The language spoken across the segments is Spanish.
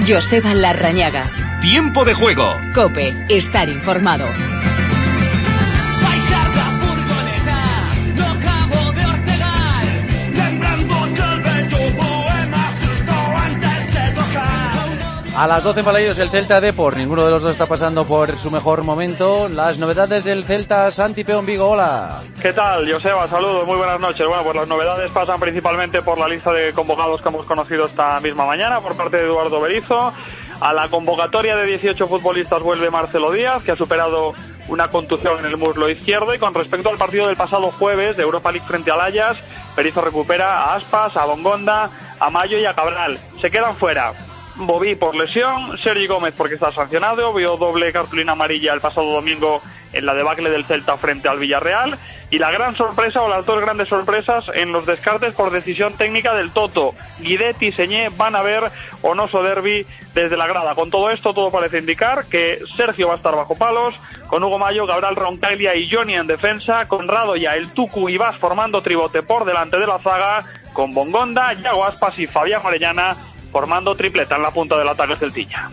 Joseba Larrañaga. Tiempo de juego. COPE. Estar informado. A las 12 Palayos el Celta Depor. Ninguno de los dos está pasando por su mejor momento. Las novedades del Celta, Santi Peón Vigo, hola. ¿Qué tal, Joseba? Saludos, muy buenas noches. Bueno, pues las novedades pasan principalmente por la lista de convocados que hemos conocido esta misma mañana por parte de Eduardo Berizzo. A la convocatoria de 18 futbolistas vuelve Marcelo Díaz, que ha superado una contusión en el muslo izquierdo. Y con respecto al partido del pasado jueves de Europa League frente al Ajax, Berizzo recupera a Aspas, a Bongonda, a Mayo y a Cabral. Se quedan fuera Bobby por lesión, Sergi Gómez porque está sancionado, vio doble cartulina amarilla el pasado domingo en la debacle del Celta frente al Villarreal, y la gran sorpresa o las dos grandes sorpresas en los descartes por decisión técnica del Toto. Guidet y Señé van a ver Onoso Derby desde la grada. Con todo esto, todo parece indicar que Sergio va a estar bajo palos, con Hugo Mayo, Gabriel Roncaglia y Johnny en defensa, con Radoya, el Tucu y Vas formando tribote por delante de la zaga, con Bongonda, Yago Aspas y Fabián Orellana formando tripleta en la punta del ataque celtiña.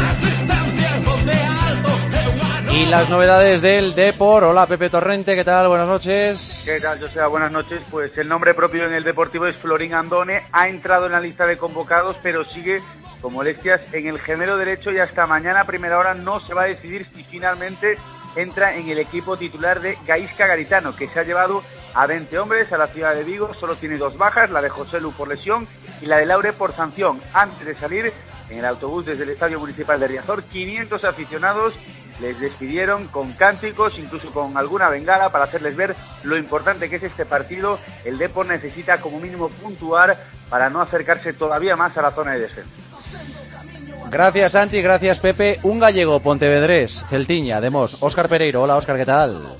Y las novedades del Depor. Hola, Pepe Torrente, ¿qué tal? Buenas noches. ¿Qué tal, José? Buenas noches. Pues el nombre propio en el Deportivo es Florín Andone. Ha entrado en la lista de convocados, pero sigue con molestias en el gemelo derecho y hasta mañana a primera hora no se va a decidir si finalmente entra en el equipo titular de Gaisca Garitano, que se ha llevado a 20 hombres a la ciudad de Vigo. Solo tiene dos bajas, la de José Lu por lesión y la de Laure por sanción. Antes de salir en el autobús desde el Estadio Municipal de Riazor, 500 aficionados les despidieron con cánticos, incluso con alguna bengala, para hacerles ver lo importante que es este partido. El Depor necesita como mínimo puntuar para no acercarse todavía más a la zona de descenso. Gracias, Santi, gracias, Pepe. Un gallego, pontevedrés, Celtiña, Demos, Óscar Pereiro. Hola, Óscar, ¿qué tal?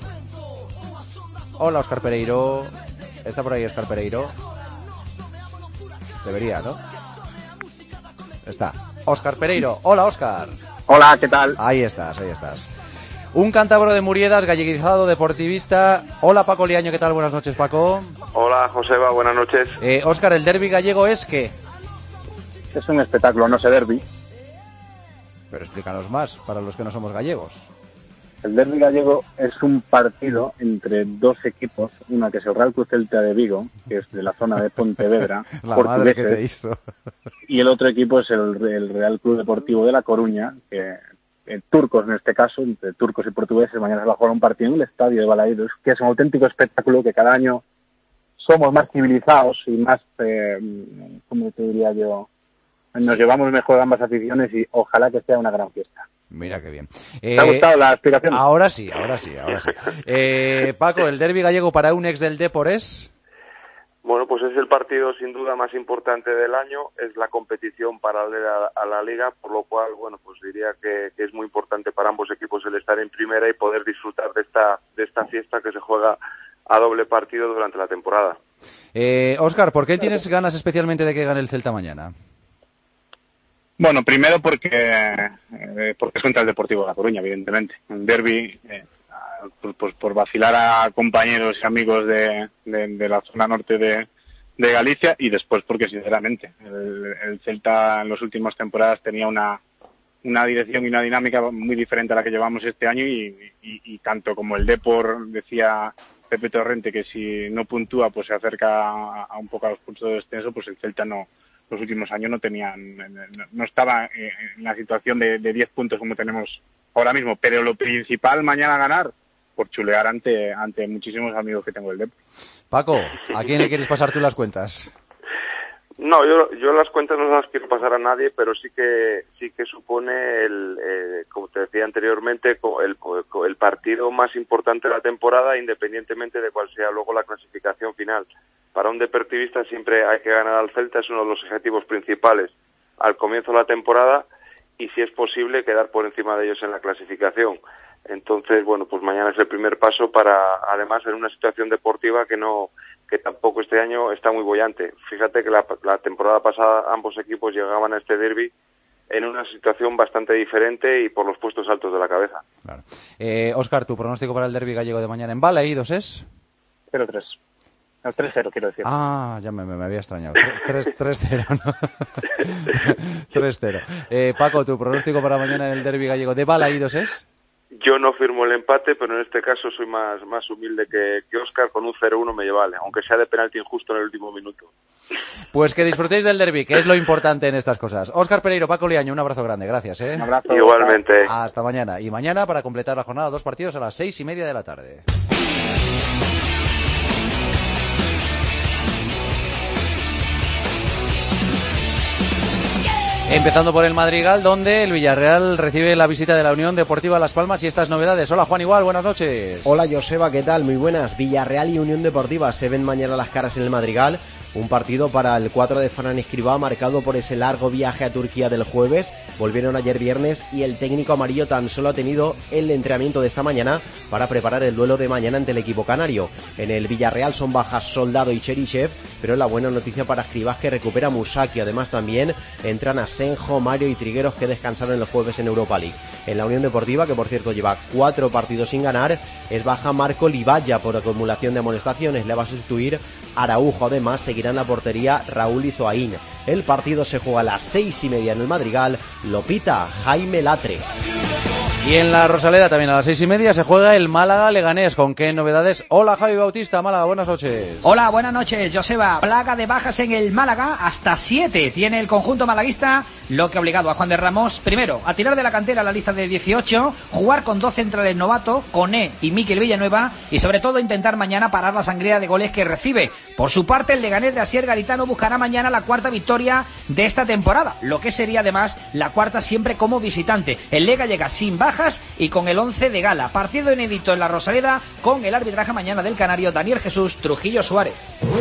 Hola, Óscar Pereiro. ¿Está por ahí Óscar Pereiro? Debería, ¿no? Está. Óscar Pereiro. Hola, Óscar. Hola, ¿qué tal? Ahí estás, ahí estás. Un cántabro de Muriedas, galleguizado, deportivista. Hola, Paco Liaño, ¿qué tal? Buenas noches, Paco. Hola, Joseba, buenas noches. Óscar, ¿el derbi gallego es qué? Es un espectáculo, no sé derbi. Pero explícanos más, para los que no somos gallegos. El derbi gallego es un partido entre dos equipos, una que es el Real Club Celta de Vigo, que es de la zona de Pontevedra, la madre que te hizo. Y el otro equipo es el Real Club Deportivo de La Coruña, que turcos en este caso, entre turcos y portugueses, mañana se va a jugar un partido en el estadio de Balaídos, que es un auténtico espectáculo que cada año somos más civilizados y más, ¿cómo te diría yo? Nos llevamos mejor ambas aficiones y ojalá que sea una gran fiesta. Mira qué bien. ¿Te ha gustado la explicación? Ahora sí. Paco, ¿el derbi gallego para un ex del Depor es? Bueno, pues es el partido sin duda más importante del año, es la competición paralela a la Liga, por lo cual, bueno, pues diría que es muy importante para ambos equipos el estar en primera y poder disfrutar de esta fiesta que se juega a doble partido durante la temporada. Óscar, ¿por qué tienes ganas especialmente de que gane el Celta mañana? Bueno, primero porque es contra el Deportivo de La Coruña, evidentemente. Un derbi, pues por vacilar a compañeros y amigos de la zona norte de Galicia, y después porque, sinceramente, el Celta en las últimas temporadas tenía una dirección y una dinámica muy diferente a la que llevamos este año y tanto como el Depor, decía Pepe Torrente, que si no puntúa pues se acerca a un poco a los puntos de descenso, pues el Celta no. Los últimos años no estaba en la situación de 10 puntos como tenemos ahora mismo, pero lo principal mañana ganar por chulear ante muchísimos amigos que tengo del Depor. Paco, ¿a quién le quieres pasar tú las cuentas? No, yo las cuentas no las quiero pasar a nadie, pero sí que supone como te decía anteriormente, el partido más importante de la temporada, independientemente de cuál sea luego la clasificación final. Para un deportivista siempre hay que ganar al Celta, es uno de los objetivos principales al comienzo de la temporada, y si es posible quedar por encima de ellos en la clasificación. Entonces, bueno, pues mañana es el primer paso para, además, en una situación deportiva que tampoco este año está muy boyante. Fíjate que la temporada pasada ambos equipos llegaban a este derbi en una situación bastante diferente y por los puestos altos de la cabeza. Claro. Óscar, ¿tu pronóstico para el derbi gallego de mañana en Balaídos es? 0-3. No, 3-0 quiero decir. Ah, ya me había extrañado. 3-0, ¿no? 3-0. Paco, ¿tu pronóstico para mañana en el derbi gallego de Balaídos es? Yo no firmo el empate, pero en este caso soy más humilde que Óscar. Con un 0-1 me vale, aunque sea de penalti injusto en el último minuto. Pues que disfrutéis del derbi, que es lo importante en estas cosas. Óscar Pereiro, Paco Liaño, un abrazo grande, gracias. Un abrazo. Igualmente. Hasta mañana. Y mañana, para completar la jornada, 2 partidos a las 6:30 de la tarde. Empezando por el Madrigal, donde el Villarreal recibe la visita de la Unión Deportiva Las Palmas y estas novedades. Hola Juan Igual, buenas noches. Hola Joseba, ¿qué tal? Muy buenas. Villarreal y Unión Deportiva se ven mañana las caras en el Madrigal. Un partido para el 4 de Ferran Escribá, marcado por ese largo viaje a Turquía del jueves. Volvieron ayer viernes y el técnico amarillo tan solo ha tenido el entrenamiento de esta mañana para preparar el duelo de mañana ante el equipo canario. En el Villarreal son bajas Soldado y Cherichev, pero la buena noticia para Escribá es que recupera Musaki. Además también entran Asenjo, Mario y Trigueros, que descansaron el jueves en Europa League. En la Unión Deportiva, que por cierto lleva 4 partidos sin ganar, es baja Marco Libaya por acumulación de amonestaciones. Le va a sustituir Araujo. Además seguirá en la portería Raúl Izoaín. El partido se juega a las 6:30 en el Madrigal. Lo pita Jaime Latre. Y en la Rosaleda también a las 6:30 se juega el Málaga-Leganés. ¿Con qué novedades? Hola Javi Bautista, Málaga, buenas noches. Hola, buenas noches, Joseba. Plaga de bajas en el Málaga, hasta 7 tiene el conjunto malaguista, lo que ha obligado a Juan de Ramos, primero, a tirar de la cantera la lista de 18, jugar con 2 centrales novatos, Koné y Mikel Villanueva, y sobre todo intentar mañana parar la sangría de goles que recibe. Por su parte, el Leganés de Asier Garitano buscará mañana la 4ª victoria de esta temporada, lo que sería además la 4ª siempre como visitante. El Lega llega sin bajas y con el 11 de gala. Partido inédito en la Rosaleda con el arbitraje mañana del canario Daniel Jesús Trujillo Suárez.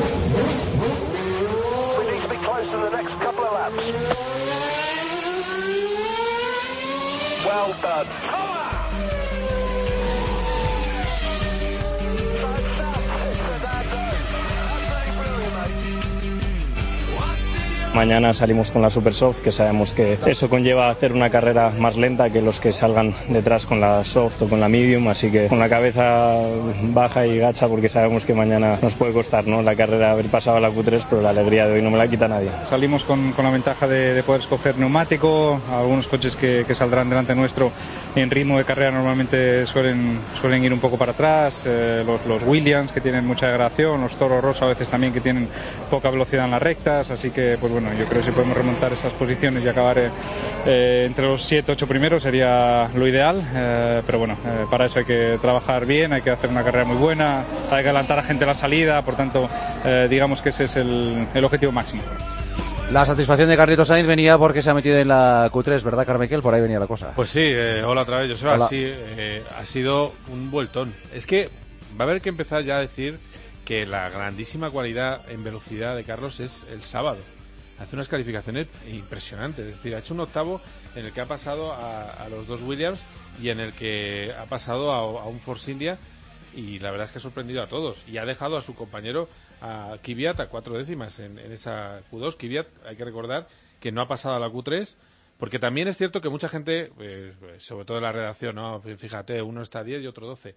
Mañana salimos con la Super Soft, que sabemos que eso conlleva hacer una carrera más lenta que los que salgan detrás con la Soft o con la Medium, así que con la cabeza baja y gacha, porque sabemos que mañana nos puede costar, ¿no?, la carrera, haber pasado a la Q3, pero la alegría de hoy no me la quita nadie. Salimos con la ventaja de poder escoger neumático. Algunos coches que saldrán delante nuestro en ritmo de carrera normalmente suelen ir un poco para atrás, los Williams, que tienen mucha degradación, los Toro Rosso a veces también, que tienen poca velocidad en las rectas, así que pues bueno, yo creo que si podemos remontar esas posiciones y acabar entre los 7-8 primeros sería lo ideal, pero bueno, para eso hay que trabajar bien, hay que hacer una carrera muy buena, hay que adelantar a gente a la salida, por tanto digamos que ese es el objetivo máximo. La satisfacción de Carlitos Sainz venía porque se ha metido en la Q3, ¿verdad, Carmichael? Por ahí venía la cosa. Pues sí, hola otra vez, Joseba. Sí, ha sido un vueltón. Es que va a haber que empezar ya a decir que la grandísima cualidad en velocidad de Carlos es el sábado. Hace unas calificaciones impresionantes, es decir, ha hecho un octavo en el que ha pasado a los 2 Williams y en el que ha pasado a un Force India, y la verdad es que ha sorprendido a todos y ha dejado a su compañero, a Kvyat, a 4 décimas en esa Q2. Kvyat, hay que recordar que no ha pasado a la Q3, porque también es cierto que mucha gente, sobre todo en la redacción, ¿no?, fíjate, uno está a 10 y otro 12.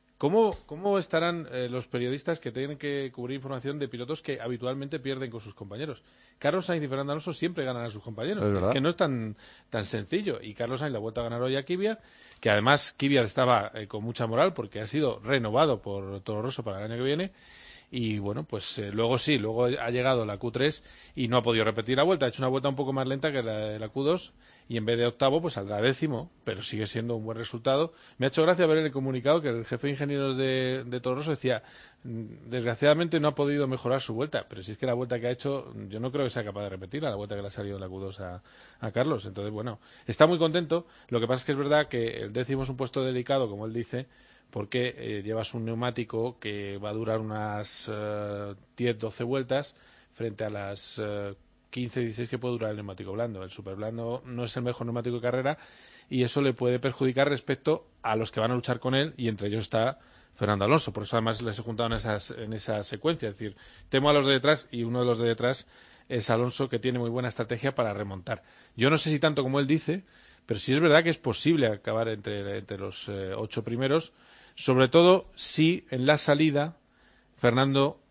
¿Cómo estarán los periodistas que tienen que cubrir información de pilotos que habitualmente pierden con sus compañeros? Carlos Sainz y Fernando Alonso siempre ganan a sus compañeros. Es que no es tan sencillo. Y Carlos Sainz le ha vuelto a ganar hoy a Kvyat, que además Kvyat estaba con mucha moral porque ha sido renovado por Toro Rosso para el año que viene. Y bueno, pues luego ha llegado la Q3 y no ha podido repetir la vuelta. Ha hecho una vuelta un poco más lenta que la de la Q2 y en vez de octavo pues saldrá 10º, pero sigue siendo un buen resultado. Me ha hecho gracia ver en el comunicado que el jefe de ingenieros de Toro Rosso decía: desgraciadamente no ha podido mejorar su vuelta, pero si es que la vuelta que ha hecho yo no creo que sea capaz de repetirla, la vuelta que le ha salido de la Q2 a Carlos. Entonces bueno, está muy contento. Lo que pasa es que es verdad que el 10º es un puesto delicado, como él dice, porque llevas un neumático que va a durar unas 10-12 vueltas frente a las 15-16 que puede durar el neumático blando. El super blando no es el mejor neumático de carrera y eso le puede perjudicar respecto a los que van a luchar con él, y entre ellos está Fernando Alonso. Por eso además les he juntado en esa secuencia, es decir, temo a los de detrás, y uno de los de detrás es Alonso, que tiene muy buena estrategia para remontar. Yo no sé si tanto como él dice, pero sí es verdad que es posible acabar entre los 8 primeros, sobre todo si en la salida Fernando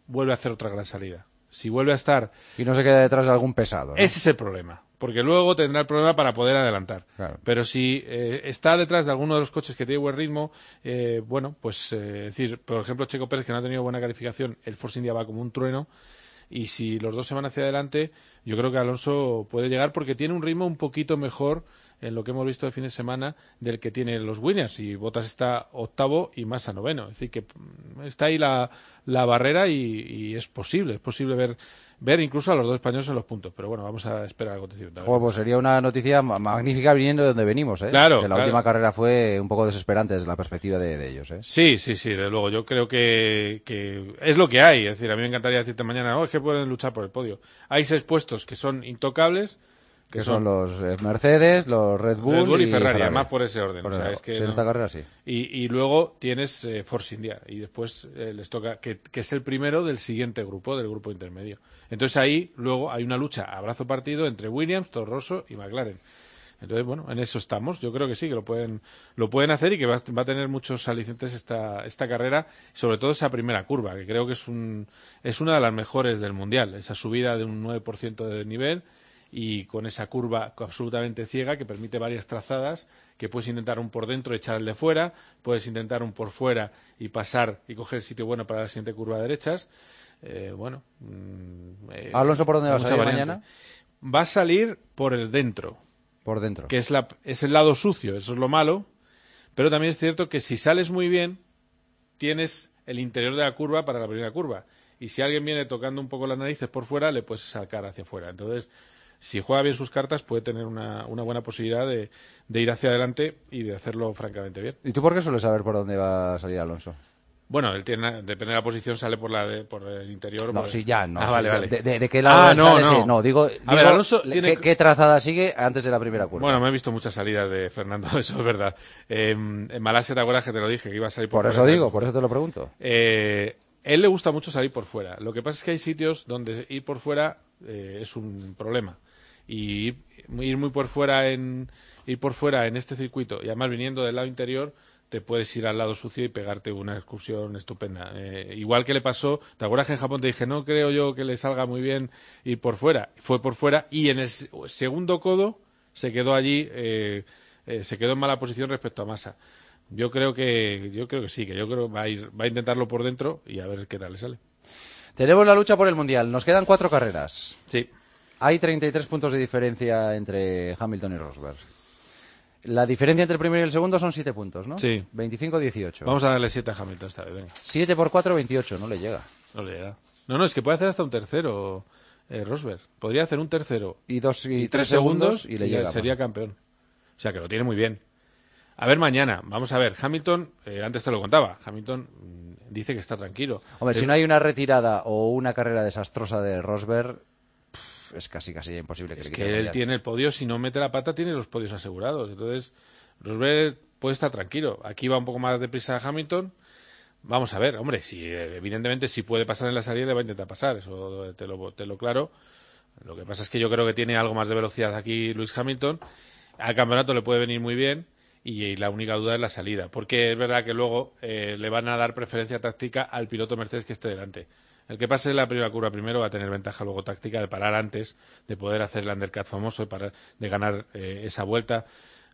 vuelve a hacer otra gran salida. Si vuelve a estar... Y no se queda detrás de algún pesado, ¿no? Ese es el problema. Porque luego tendrá el problema para poder adelantar. Claro. Pero si está detrás de alguno de los coches que tiene buen ritmo, es decir, por ejemplo, Checo Pérez, que no ha tenido buena calificación, el Force India va como un trueno. Y si los dos se van hacia adelante, yo creo que Alonso puede llegar porque tiene un ritmo un poquito mejor en lo que hemos visto el fin de semana del que tienen los Williams, y Bottas está octavo y Massa noveno. Es decir, que está ahí la barrera y es posible ver incluso a los dos españoles en los puntos. Pero bueno, vamos a esperar el acontecimiento. Pues sería una noticia magnífica viniendo de donde venimos, ¿eh? Claro, que la última carrera fue un poco desesperante desde la perspectiva de ellos, ¿eh? Sí, desde luego. Yo creo que es lo que hay. Es decir, a mí me encantaría decirte mañana, es que pueden luchar por el podio. Hay 6 puestos que son intocables, que son los Mercedes, los Red Bull y Ferrari, además por ese orden. En esta carrera sí. Y luego tienes Force India, y después les toca, que es el primero del siguiente grupo, del grupo intermedio. Entonces ahí luego hay una lucha a brazo partido entre Williams, Toro Rosso y McLaren. Entonces, bueno, en eso estamos. Yo creo que sí, que lo pueden hacer, y que va a tener muchos alicientes esta carrera, sobre todo esa primera curva, que creo que es una de las mejores del Mundial. Esa subida de un 9% de nivel, y con esa curva absolutamente ciega que permite varias trazadas, que puedes intentar un por dentro y echar el de fuera, puedes intentar un por fuera y pasar y coger el sitio bueno para la siguiente curva de derechas. Alonso, ¿por dónde va a salir mañana? Va a salir por el dentro. Por dentro. Que es el lado sucio, eso es lo malo, pero también es cierto que si sales muy bien, tienes el interior de la curva para la primera curva, y si alguien viene tocando un poco las narices por fuera, le puedes sacar hacia afuera. Entonces, si juega bien sus cartas, puede tener una buena posibilidad de ir hacia adelante y de hacerlo francamente bien. ¿Y tú por qué sueles saber por dónde va a salir Alonso? Bueno, él depende de la posición, sale por el interior. No, sí, ya, no. Vale. ¿De qué lado sale? No. No, digo a ver, Alonso ¿qué trazada sigue antes de la primera curva? Bueno, me he visto muchas salidas de Fernando, eso es verdad. En Malasia, ¿te acuerdas que te lo dije? Que iba a salir por fuera. Por eso te lo pregunto. Él le gusta mucho salir por fuera. Lo que pasa es que hay sitios donde ir por fuera es un problema. Y ir por fuera en este circuito, y además viniendo del lado interior, te puedes ir al lado sucio y pegarte una excursión estupenda. Igual que le pasó, ¿te acuerdas que en Japón te dije, no creo yo que le salga muy bien ir por fuera? Fue por fuera y en el segundo codo se quedó allí, se quedó en mala posición respecto a Massa. Yo creo que sí, que yo creo que va a intentarlo por dentro y a ver qué tal le sale. Tenemos la lucha por el Mundial. Nos quedan 4 carreras. Sí. Hay 33 puntos de diferencia entre Hamilton y Rosberg. La diferencia entre el primero y el segundo son 7 puntos, ¿no? Sí. 25-18. Vamos a darle 7 a Hamilton esta vez, venga. 7 por 4, 28. No le llega. No le llega. No, es que puede hacer hasta un tercero, Rosberg. Podría hacer un tercero y 3 segundos y le llega. Sería campeón. O sea, que lo tiene muy bien. A ver, mañana, vamos a ver. Hamilton, antes te lo contaba, Hamilton dice que está tranquilo. Hombre, si no hay una retirada o una carrera desastrosa de Rosberg, es casi imposible que le quite el Mundial. Él tiene el podio, si no mete la pata, tiene los podios asegurados. Entonces, Rosberg puede estar tranquilo. Aquí va un poco más deprisa Hamilton. Vamos a ver, hombre, evidentemente si puede pasar en la salida, le va a intentar pasar, eso te lo claro. Lo que pasa es que yo creo que tiene algo más de velocidad aquí Lewis Hamilton. Al campeonato le puede venir muy bien, y la única duda es la salida, porque es verdad que luego le van a dar preferencia táctica al piloto Mercedes que esté delante. El que pase la primera curva primero va a tener ventaja luego táctica de parar antes, de poder hacer el undercut famoso, de ganar esa vuelta.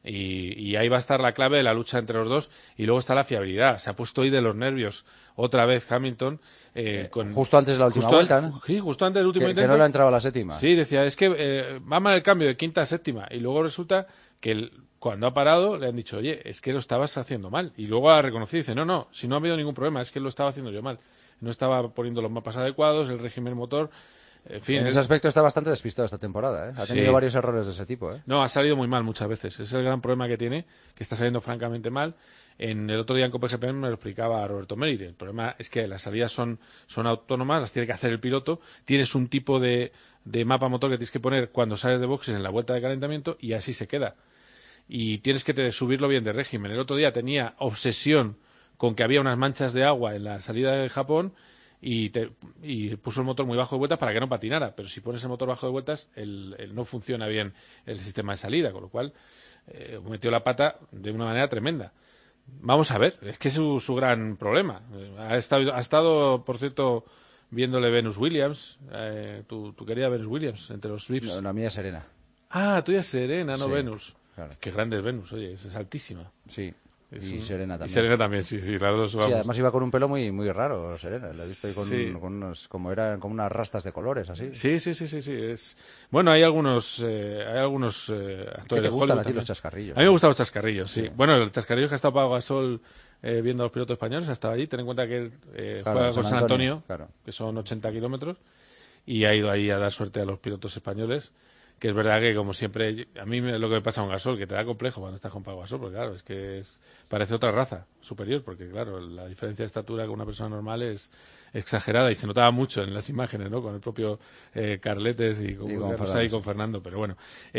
Y ahí va a estar la clave de la lucha entre los dos. Y luego está la fiabilidad. Se ha puesto hoy de los nervios otra vez Hamilton. Justo antes de la última vuelta, ¿no? Sí, justo antes del último intento. Que no le ha entrado a la séptima. Sí, decía, es que va mal el cambio de quinta a séptima. Y luego resulta que cuando ha parado le han dicho, oye, es que lo estabas haciendo mal. Y luego ha reconocido y dice, no, si no ha habido ningún problema, es que lo estaba haciendo yo mal. No estaba poniendo los mapas adecuados, el régimen motor. En fin, en ese aspecto está bastante despistado esta temporada, ¿eh? Ha tenido varios errores de ese tipo, ¿eh? No, ha salido muy mal muchas veces. Ese es el gran problema que tiene, que está saliendo francamente mal. El otro día en COPGP me lo explicaba Roberto Méride. El problema es que las salidas son autónomas, las tiene que hacer el piloto. Tienes un tipo de mapa motor que tienes que poner cuando sales de boxes en la vuelta de calentamiento y así se queda. Y tienes que subirlo bien de régimen. El otro día tenía obsesión con que había unas manchas de agua en la salida de Japón y puso el motor muy bajo de vueltas para que no patinara, pero si pones el motor bajo de vueltas no funciona bien el sistema de salida, con lo cual metió la pata de una manera tremenda. Vamos a ver, es que es su gran problema. Ha estado, por cierto, viéndole Venus Williams, tu querida Venus Williams, entre los VIPs. No, la mía es Serena. Ah, tuya es Serena, no Sí, Venus. claro. Qué grande es Venus, oye, es altísima. Sí, y Serena también. Y Serena también, sí, las dos. Vamos. Sí, además iba con un pelo muy muy raro, Serena. La he visto ahí Sí. con unos, como eran como unas rastas de colores, así. Sí. Es... Bueno, hay algunos actores ¿Qué te de gustan Hollywood a ti los también. chascarrillos? A mí me gustan los chascarrillos, sí. Sí. Bueno, el chascarrillo que ha estado Pau Gasol viendo a los pilotos españoles, ha estado allí. Ten en cuenta que él Claro, juega con San Antonio, claro. que son 80 kilómetros, y ha ido ahí a dar suerte a los pilotos españoles. Que es verdad que, como siempre, a mí lo que me pasa con Gasol, que te da complejo cuando estás con Pau Gasol, porque claro, es que parece otra raza superior, porque claro, la diferencia de estatura con una persona normal es exagerada y se notaba mucho en las imágenes, ¿no? Con el propio Carletes y con Fernando, pero bueno.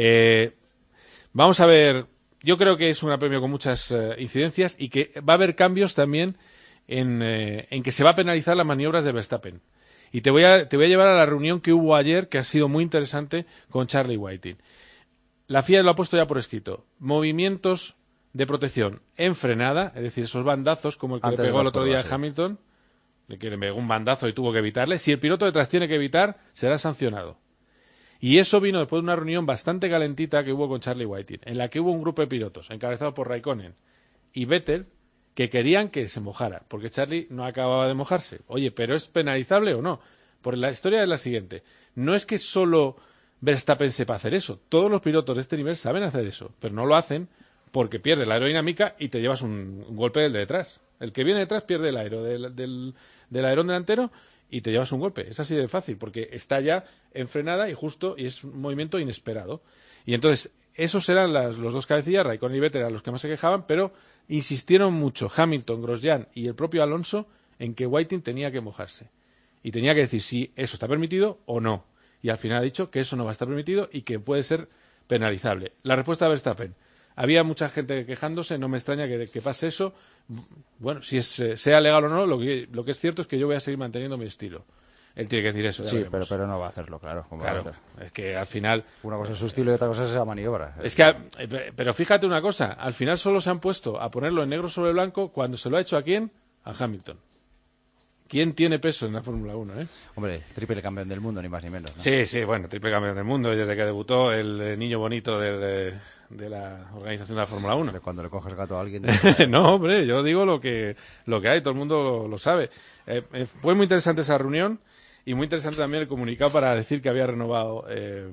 Vamos a ver, yo creo que es un premio con muchas incidencias y que va a haber cambios también en que se va a penalizar las maniobras de Verstappen. Y te voy a llevar a la reunión que hubo ayer, que ha sido muy interesante, con Charlie Whiting. La FIA lo ha puesto ya por escrito. Movimientos de protección en frenada, es decir, esos bandazos como el que le pegó el otro día a Hamilton, que le pegó un bandazo y tuvo que evitarle. Si el piloto detrás tiene que evitar, será sancionado. Y eso vino después de una reunión bastante calentita que hubo con Charlie Whiting, en la que hubo un grupo de pilotos, encabezado por Raikkonen y Vettel, que querían que se mojara, porque Charlie no acababa de mojarse. Oye, ¿pero es penalizable o no? Porque la historia es la siguiente. No es que solo Verstappen sepa hacer eso. Todos los pilotos de este nivel saben hacer eso, pero no lo hacen porque pierde la aerodinámica y te llevas un golpe del de detrás. El que viene detrás pierde el aero del alerón delantero y te llevas un golpe. Es así de fácil, porque está ya en frenada y justo, y es un movimiento inesperado. Y entonces, esos eran los dos cabecillas, Raikkonen y Vettel eran los que más se quejaban, pero insistieron mucho Hamilton, Grosjean y el propio Alonso en que Whiting tenía que mojarse. Y tenía que decir si eso está permitido o no. Y al final ha dicho que eso no va a estar permitido y que puede ser penalizable. La respuesta de Verstappen. Había mucha gente quejándose, no me extraña que pase eso. Bueno, si sea legal o no, lo que es cierto es que yo voy a seguir manteniendo mi estilo. Él tiene que decir eso. Sí, pero no va a hacerlo, claro. Claro, es que al final... Una cosa es su estilo y otra cosa es esa maniobra. Es que, pero fíjate una cosa, al final solo se han puesto a ponerlo en negro sobre blanco cuando se lo ha hecho a quién, a Hamilton. ¿Quién tiene peso en la Fórmula 1, Hombre, triple campeón del mundo, ni más ni menos, ¿no? Sí, bueno, triple campeón del mundo, desde que debutó el niño bonito de la organización de la Fórmula 1. Cuando le coges gato a alguien... No, hombre, yo digo lo que hay, todo el mundo lo sabe. Fue muy interesante esa reunión y muy interesante también el comunicado para decir que había renovado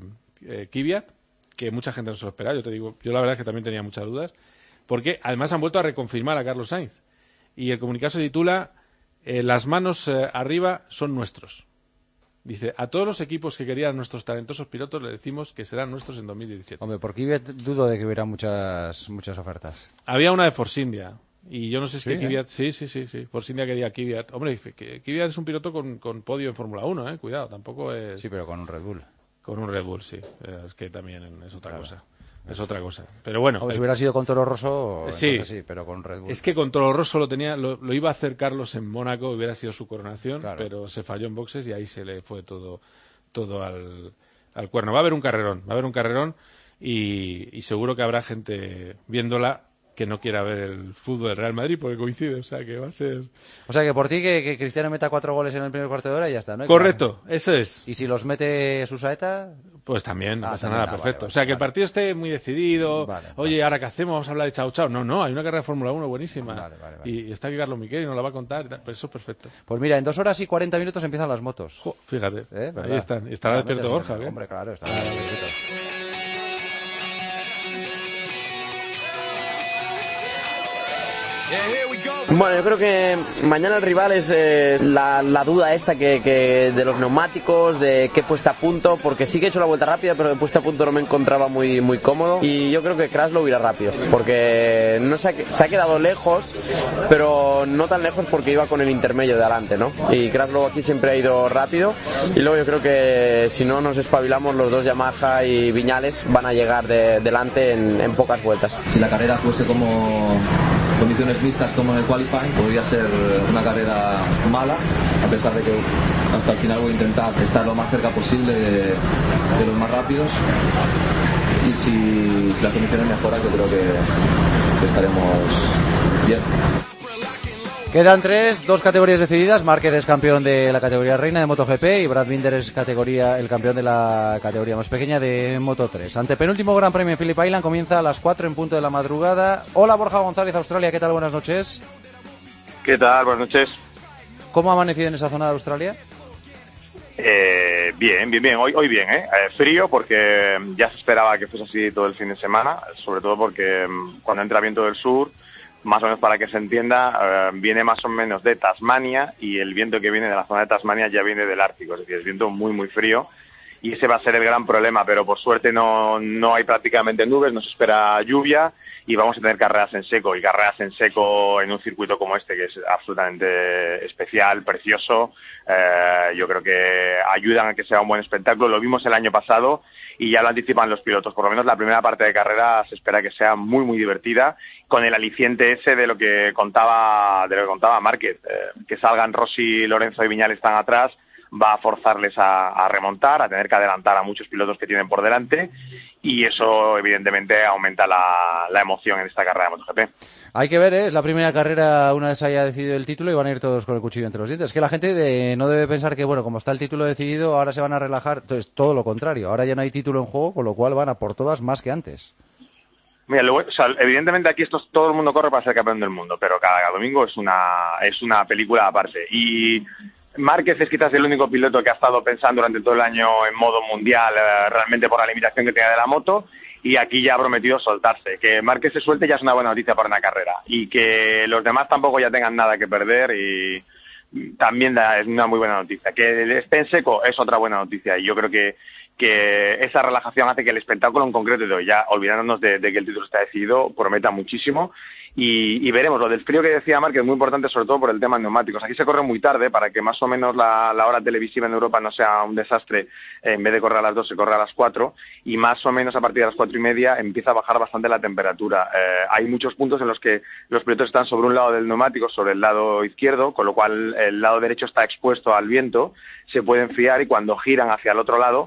Kvyat, que mucha gente no se lo esperaba. Yo te digo, yo la verdad es que también tenía muchas dudas, porque además han vuelto a reconfirmar a Carlos Sainz. Y el comunicado se titula las manos arriba son nuestros. Dice, a todos los equipos que querían nuestros talentosos pilotos le decimos que serán nuestros en 2017. Hombre, por Kvyat dudo de que hubiera muchas ofertas. Había una de Force India. Y yo no sé si Kvyat... Sí. Force India quería Kvyat. Hombre, Kvyat es un piloto con podio en Fórmula 1, cuidado, tampoco es... Sí, pero con un Red Bull. Con un Red Bull, sí. Es que también es otra cosa. Es otra cosa. Pero bueno... Si hubiera sido con Toro Rosso, sí, pero con Red Bull. Es que con Toro Rosso lo iba a hacer Carlos en Mónaco, hubiera sido su coronación, claro. Pero se falló en boxes y ahí se le fue todo al cuerno. Va a haber un carrerón y seguro que habrá gente viéndola que no quiera ver el fútbol del Real Madrid porque coincide, o sea que va a ser... O sea que por ti que Cristiano meta 4 goles en el primer cuarto de hora y ya está, ¿no? Correcto, eso es. ¿Y si los mete Susaeta? Pues también, no pasa nada, perfecto. Vale, o sea que el partido esté muy decidido, oye, ¿ahora qué hacemos? Vamos a hablar de chao. No, hay una carrera de Fórmula 1 buenísima. Vale. Y está aquí Carlos Miquel y nos la va a contar, pues eso es perfecto. Pues mira, en 2 horas y 40 minutos empiezan las motos. Fíjate, ahí están. ¿Estará despierto Borja? Hombre, claro, estará despierto. Bueno, yo creo que mañana el rival es la duda esta que de los neumáticos, de qué puesta a punto, porque sí que he hecho la vuelta rápida, pero de puesta a punto no me encontraba muy cómodo, y yo creo que Kraslow irá rápido, porque no se ha quedado lejos, pero no tan lejos porque iba con el intermedio de adelante, ¿no? Y Kraslow aquí siempre ha ido rápido, y luego yo creo que si no nos espabilamos, los dos Yamaha y Viñales van a llegar delante en pocas vueltas. Si la carrera fuese como condiciones mixtas como en el qualifying, podría ser una carrera mala, a pesar de que hasta el final voy a intentar estar lo más cerca posible de los más rápidos, y si las condiciones mejoran, yo creo que estaremos bien. Quedan 3, 2 categorías decididas. Márquez es campeón de la categoría reina de MotoGP y Brad Binder es el campeón de la categoría más pequeña de Moto3. Antepenúltimo Gran Premio en Phillip Island comienza a las 4 en punto de la madrugada. Hola Borja González, Australia, ¿qué tal? Buenas noches. ¿Qué tal? Buenas noches. ¿Cómo ha amanecido en esa zona de Australia? Bien. Hoy bien, frío porque ya se esperaba que fuese así todo el fin de semana, sobre todo porque cuando entra viento del sur, más o menos para que se entienda, viene más o menos de Tasmania y el viento que viene de la zona de Tasmania ya viene del Ártico, es decir, es viento muy muy frío y ese va a ser el gran problema, pero por suerte no hay prácticamente nubes, no se espera lluvia y vamos a tener carreras en seco, y carreras en seco en un circuito como este que es absolutamente especial, precioso. Yo creo que ayudan a que sea un buen espectáculo. Lo vimos el año pasado y ya lo anticipan los pilotos, por lo menos la primera parte de carrera se espera que sea muy muy divertida, con el aliciente ese de lo que contaba Márquez, que salgan Rossi, Lorenzo y Viñales tan atrás, va a forzarles a remontar, a tener que adelantar a muchos pilotos que tienen por delante, y eso evidentemente aumenta la emoción en esta carrera de MotoGP. Hay que ver, es la primera carrera una vez haya decidido el título y van a ir todos con el cuchillo entre los dientes. Es que la gente no debe pensar que, bueno, como está el título decidido, ahora se van a relajar. Entonces, todo lo contrario, ahora ya no hay título en juego, con lo cual van a por todas más que antes. Mira, evidentemente aquí todo el mundo corre para ser campeón del mundo, pero cada domingo es una película aparte. Y Márquez es quizás el único piloto que ha estado pensando durante todo el año en modo mundial, realmente por la limitación que tenía de la moto, y aquí ya ha prometido soltarse. Que Márquez se suelte ya es una buena noticia para una carrera, y que los demás tampoco ya tengan nada que perder, y también es una muy buena noticia. Que esté en seco es otra buena noticia, y yo creo que esa relajación hace que el espectáculo en concreto de hoy, ya olvidándonos de que el título está decidido, prometa muchísimo. Y veremos. Lo del frío que decía Márquez es muy importante, sobre todo por el tema de neumáticos. Aquí se corre muy tarde para que más o menos la hora televisiva en Europa no sea un desastre. En vez de correr a las 2 se corre a las 4 y más o menos a partir de las 4:30 empieza a bajar bastante la temperatura. Hay muchos puntos en los que los pilotos están sobre un lado del neumático, sobre el lado izquierdo, con lo cual el lado derecho está expuesto al viento, se puede enfriar y cuando giran hacia el otro lado,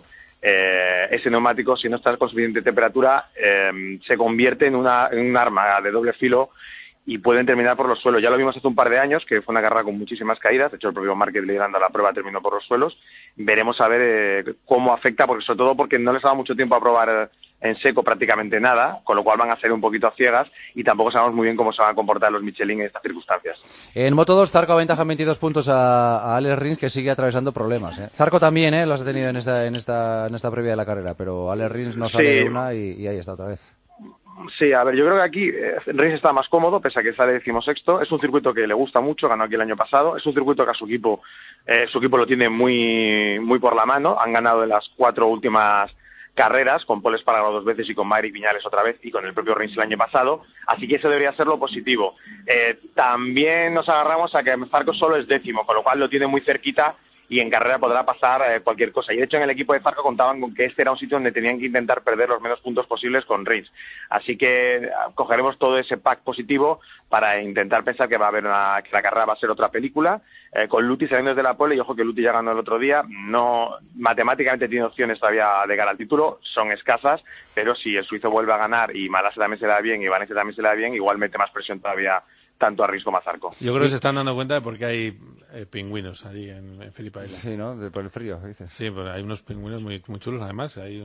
ese neumático, si no está con suficiente temperatura, se convierte en un arma de doble filo y pueden terminar por los suelos. Ya lo vimos hace un par de años, que fue una carrera con muchísimas caídas. De hecho, el propio Márquez liderando la prueba terminó por los suelos. Veremos a ver cómo afecta, porque sobre todo porque no les ha dado mucho tiempo a probar en seco prácticamente nada, con lo cual van a ser un poquito a ciegas y tampoco sabemos muy bien cómo se van a comportar los Michelin en estas circunstancias. En Moto2, Zarco aventaja en 22 puntos a Alex Rins, que sigue atravesando problemas. Zarco también los ha tenido en esta previa de la carrera, pero Alex Rins no sale de una y ahí está otra vez. Sí, a ver, yo creo que aquí Rins está más cómodo, pese a que sale 16º. Es un circuito que le gusta mucho, ganó aquí el año pasado. Es un circuito que a su equipo lo tiene muy, muy por la mano. Han ganado en las 4 últimas carreras, con Pol Espargaró 2 veces y con Maverick Viñales otra vez y con el propio Rins el año pasado, así que eso debería ser lo positivo. También nos agarramos a que Zarco solo es 10º, con lo cual lo tiene muy cerquita y en carrera podrá pasar cualquier cosa. Y de hecho en el equipo de Zarco contaban con que este era un sitio donde tenían que intentar perder los menos puntos posibles con Rins. Así que cogeremos todo ese pack positivo para intentar pensar que va a haber que la carrera va a ser otra película, con Lutti saliendo desde la pole, y ojo que Lutti ya ganó el otro día. No, matemáticamente tiene opciones todavía de ganar al título, son escasas, pero si el suizo vuelve a ganar y Malasia también se le da bien y Vanessa también se le da bien, igual mete más presión todavía tanto a Rins como a Zarco. Yo creo que se están dando cuenta de por qué hay pingüinos allí en Phillip Island. Sí, ¿no? Por el frío, dices. Sí, pero hay unos pingüinos muy, muy chulos, además. Hay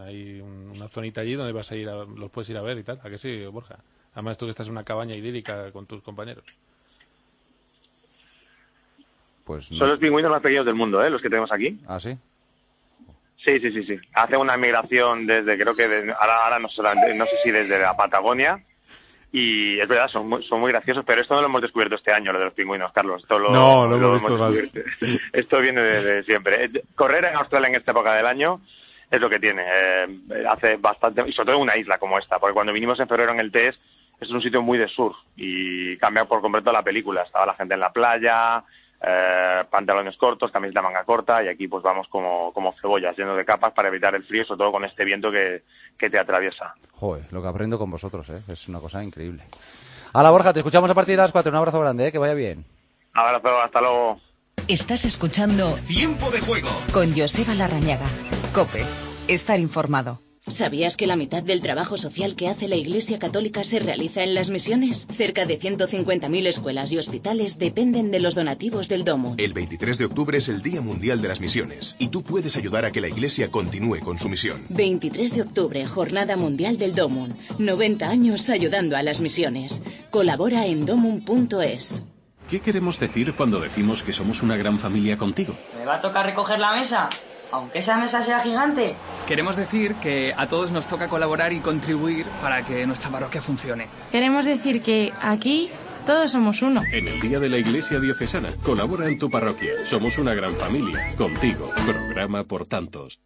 una zonita allí donde vas a ir los puedes ir a ver y tal. ¿A qué sí, Borja? Además tú que estás en una cabaña idílica con tus compañeros. Pues no. Son los pingüinos más pequeños del mundo, los que tenemos aquí. ¿Ah, sí? Sí. Hace una migración desde, creo que ahora no sé si desde la Patagonia. Y es verdad, son muy graciosos, pero esto no lo hemos descubierto este año, lo de los pingüinos, Carlos. Esto lo hemos visto. Esto viene de siempre. Correr en Australia en esta época del año es lo que tiene. Hace bastante, y sobre todo en una isla como esta, porque cuando vinimos en febrero en el TES, es un sitio muy de surf y cambia por completo la película. Estaba la gente en la playa, pantalones cortos, camiseta manga corta, y aquí pues vamos como cebollas, llenos de capas para evitar el frío, sobre todo con este viento que te atraviesa. Joder, lo que aprendo con vosotros, es una cosa increíble. Hala, Borja, te escuchamos a partir de las 4. Un abrazo grande, que vaya bien. Abrazo, hasta luego. Estás escuchando Tiempo de Juego con Joseba Larrañaga. COPE, estar informado. ¿Sabías que la mitad del trabajo social que hace la Iglesia Católica se realiza en las misiones? Cerca de 150.000 escuelas y hospitales dependen de los donativos del Domo. El 23 de octubre es el Día Mundial de las Misiones y tú puedes ayudar a que la Iglesia continúe con su misión. 23 de octubre, Jornada Mundial del Domum. 90 años ayudando a las misiones. Colabora en domum.es. ¿Qué queremos decir cuando decimos que somos una gran familia contigo? ¿Me va a tocar recoger la mesa? Aunque esa mesa sea gigante. Queremos decir que a todos nos toca colaborar y contribuir para que nuestra parroquia funcione. Queremos decir que aquí todos somos uno. En el Día de la Iglesia Diocesana, colabora en tu parroquia. Somos una gran familia. Contigo. Programa por tantos.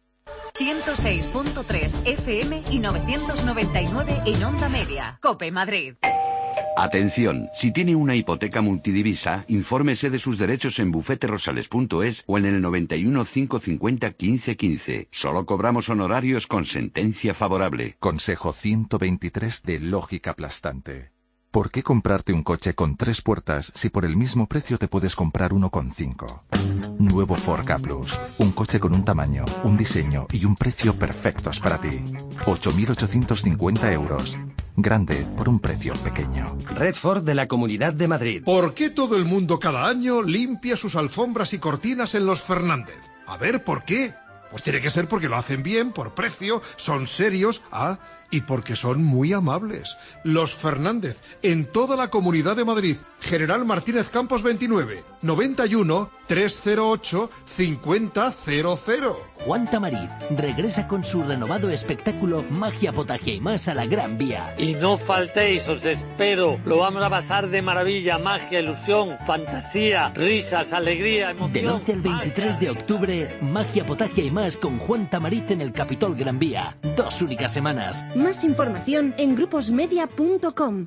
106.3 FM y 999 en Onda Media. COPE Madrid. Atención, si tiene una hipoteca multidivisa, infórmese de sus derechos en bufeterosales.es o en el 91 550 1515. Solo cobramos honorarios con sentencia favorable. Consejo 123 de lógica aplastante. ¿Por qué comprarte un coche con 3 puertas si por el mismo precio te puedes comprar uno con 5? Nuevo Ford Ka Plus. Un coche con un tamaño, un diseño y un precio perfectos para ti. 8.850 euros. Grande por un precio pequeño. Red Ford de la Comunidad de Madrid. ¿Por qué todo el mundo cada año limpia sus alfombras y cortinas en los Fernández? A ver, ¿por qué? Pues tiene que ser porque lo hacen bien, por precio, son serios, y porque son muy amables. Los Fernández, en toda la Comunidad de Madrid. General Martínez Campos 29, 91 308 5000. Juan Tamariz regresa con su renovado espectáculo Magia, Potagia y Más a la Gran Vía. Y no faltéis, os espero. Lo vamos a pasar de maravilla. Magia, ilusión, fantasía, risas, alegría, emoción. Del 11 al 23 de octubre, Magia, Potagia y Más con Juan Tamariz en el Capitol Gran Vía. 2 únicas semanas. Más información en gruposmedia.com.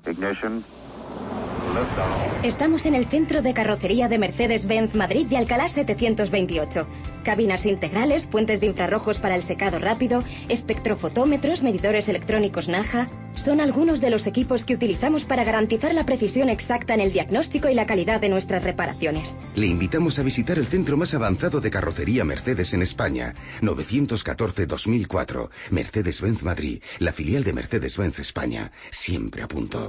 Estamos en el centro de carrocería de Mercedes-Benz Madrid de Alcalá 728. Cabinas integrales, puentes de infrarrojos para el secado rápido, espectrofotómetros, medidores electrónicos Naja. Son algunos de los equipos que utilizamos para garantizar la precisión exacta en el diagnóstico y la calidad de nuestras reparaciones. Le invitamos a visitar el centro más avanzado de carrocería Mercedes en España. 914-2004. Mercedes-Benz Madrid, la filial de Mercedes-Benz España. Siempre a punto.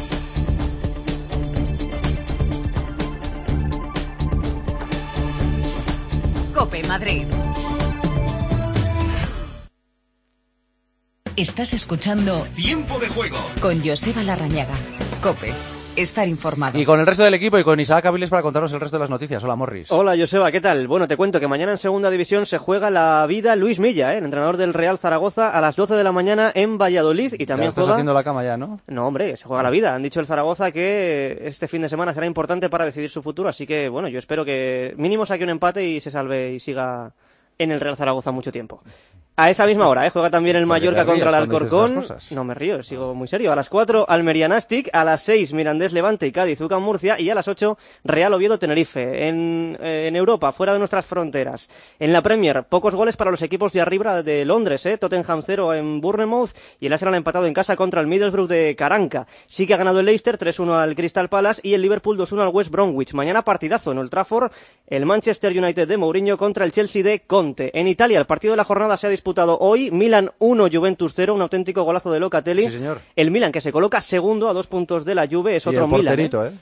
COPE Madrid. Estás escuchando Tiempo de Juego con Joseba Larrañaga. COPE. Estar informado. Y con el resto del equipo y con Isaac Aviles para contarnos el resto de las noticias. Hola, Morris. Hola, Joseba, ¿qué tal? Bueno, te cuento que mañana en Segunda División se juega la vida Luis Milla, el entrenador del Real Zaragoza, a las 12 de la mañana en Valladolid. Y también estás haciendo la cama ya, ¿no? No, hombre, se juega la vida. Han dicho el Zaragoza que este fin de semana será importante para decidir su futuro. Así que, bueno, yo espero que mínimo saque un empate y se salve y siga en el Real Zaragoza mucho tiempo. A esa misma hora, juega también el Mallorca contra el Alcorcón. No me río, sigo muy serio. A las 4, Almería Nastic. A las 6, Mirandés Levante y Cádiz UCAM Murcia. Y a las 8, Real Oviedo Tenerife. En Europa, fuera de nuestras fronteras. En la Premier, pocos goles para los equipos de arriba de Londres. Tottenham 0 en Bournemouth. Y el Arsenal ha empatado en casa contra el Middlesbrough de Caranca. Sí que ha ganado el Leicester 3-1 al Crystal Palace. Y el Liverpool 2-1 al West Bromwich. Mañana partidazo en Old Trafford. El Manchester United de Mourinho contra el Chelsea de Conte. En Italia, el partido de la jornada se ha disputado hoy. Milan 1, Juventus 0, un auténtico golazo de Locatelli. Sí, señor. El Milan que se coloca segundo a 2 puntos de la Juve, es otro Milan.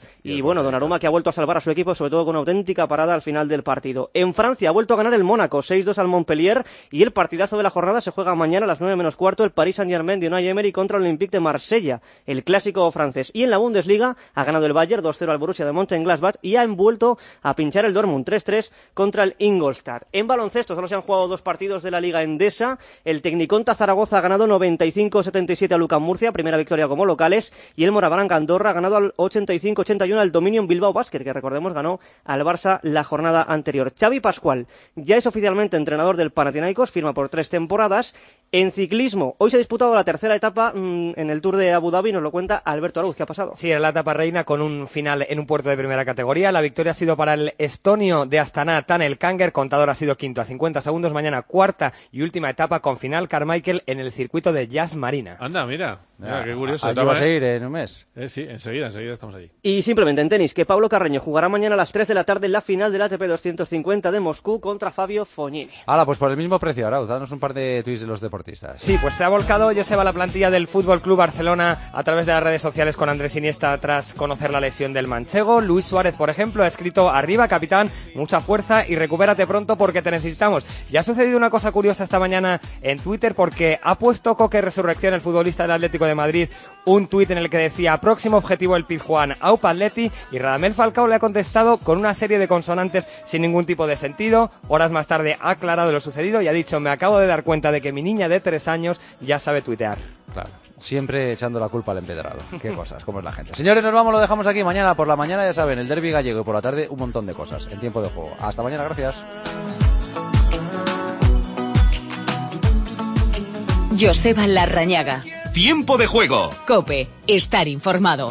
Y bueno, Donnarumma que ha vuelto a salvar a su equipo, sobre todo con una auténtica parada al final del partido. En Francia ha vuelto a ganar el Mónaco, 6-2 al Montpellier, y el partidazo de la jornada se juega mañana a las 9 menos cuarto, el Paris Saint-Germain de Unai Emery contra el Olympique de Marsella, el clásico francés. Y en la Bundesliga ha ganado el Bayern 2-0 al Borussia de Mönchengladbach y ha vuelto a pinchar el Dortmund 3-3 contra el Ingolstadt. En baloncesto solo se han jugado 2 partidos de la Liga Endesa, el Tecniconta Zaragoza ha ganado 95-77 al UCAM Murcia, primera victoria como locales, y el Moraván Andorra ha ganado al 85-81 al Dominion Bilbao Basket, que recordemos ganó al Barça la jornada anterior. Xavi Pascual ya es oficialmente entrenador del Panathinaikos, firma por 3 temporadas. En ciclismo, hoy se ha disputado la tercera etapa en el Tour de Abu Dhabi, nos lo cuenta Alberto Arauz. ¿Qué ha pasado? Sí, era la etapa reina con un final en un puerto de primera categoría. La victoria ha sido para el estonio de Astana, Tanel Kanger, contador ha sido quinto a 50 segundos. Mañana cuarta y última etapa con final Carmichael en el circuito de Jazz Marina. Anda, mira qué curioso. Allí vas a ir en un mes. Sí, enseguida estamos allí. Y simplemente en tenis, que Pablo Carreño jugará mañana a las 3 de la tarde en la final del ATP 250 de Moscú contra Fabio Fognini. Pues por el mismo precio, Arauz, danos un par de tweets de los deportivos. deportistas. Sí, pues se ha volcado Joseba la plantilla del Fútbol Club Barcelona a través de las redes sociales con Andrés Iniesta tras conocer la lesión del manchego. Luis Suárez, por ejemplo, ha escrito: arriba, capitán, mucha fuerza y recupérate pronto porque te necesitamos. Ya ha sucedido una cosa curiosa esta mañana en Twitter, porque ha puesto Coque Resurrección, el futbolista del Atlético de Madrid, un tuit en el que decía: próximo objetivo el Pizjuán, Aupa Atleti, y Radamel Falcao le ha contestado con una serie de consonantes sin ningún tipo de sentido. Horas más tarde ha aclarado lo sucedido y ha dicho: me acabo de dar cuenta de que mi niña de 3 años ya sabe tuitear. Claro, siempre echando la culpa al empedrado. Qué cosas, cómo es la gente. Señores, nos vamos, lo dejamos aquí. Mañana por la mañana, ya saben, el derbi gallego, y por la tarde un montón de cosas en tiempo de juego. Hasta mañana, gracias. Joseba Larrañaga. Tiempo de juego. COPE. Estar informado.